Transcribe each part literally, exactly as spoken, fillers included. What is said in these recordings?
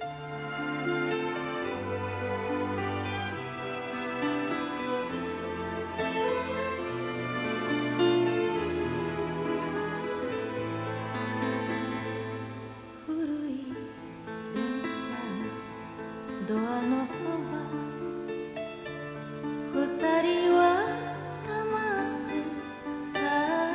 ドアのそば二人は黙って立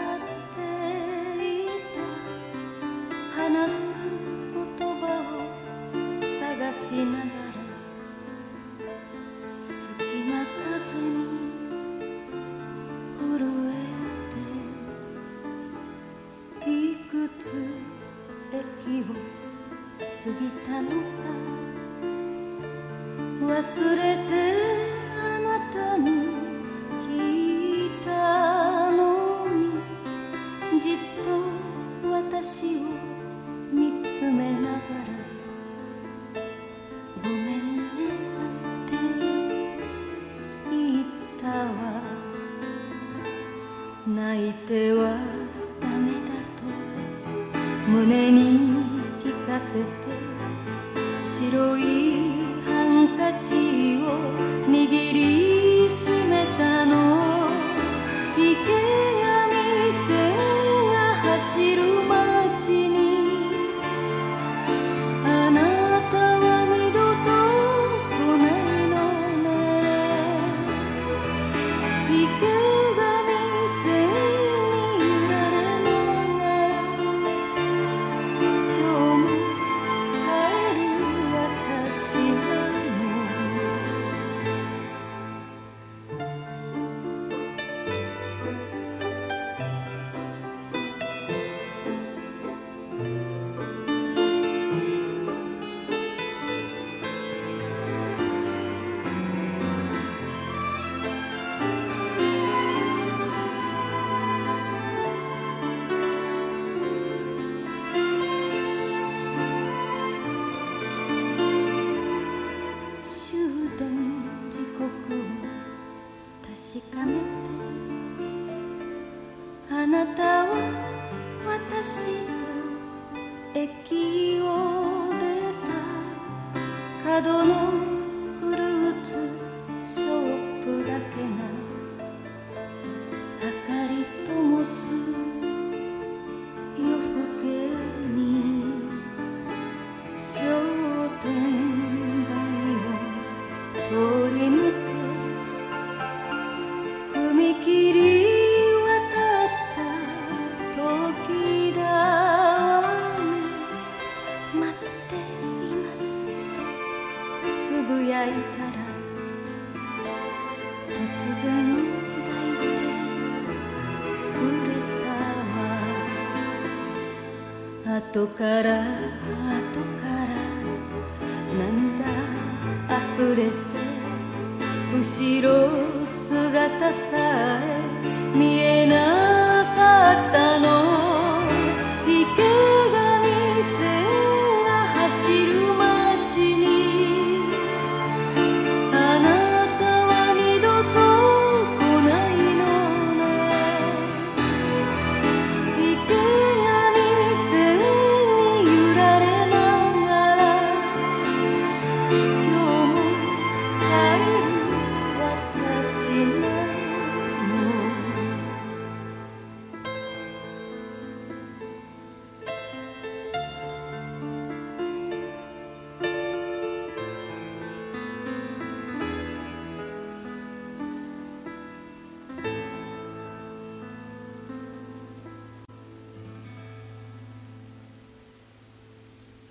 っていた。話す言葉を探しながら隙間風に震えて、いくつ駅を過ぎたのか忘れてあなたに聞いたのに、じっと私を見つめながらごめんねって言ったわ。泣いてはダメだと胸に聞かせて、白いハンカチを握りしめたの。池上線が走る街にあなたは二度と来ないのね。池上線に揺られながら今日も帰る私は確かめて、あなたは私と駅を出た。角のフルーツショップだけが明かり灯す夜更けに、商店街を通り抜け踏切渡った時だわね。待っていますとつぶやいたら突然抱いてくれたわ。後から後から涙あふれて、後ろ姿さえ見えなかったの。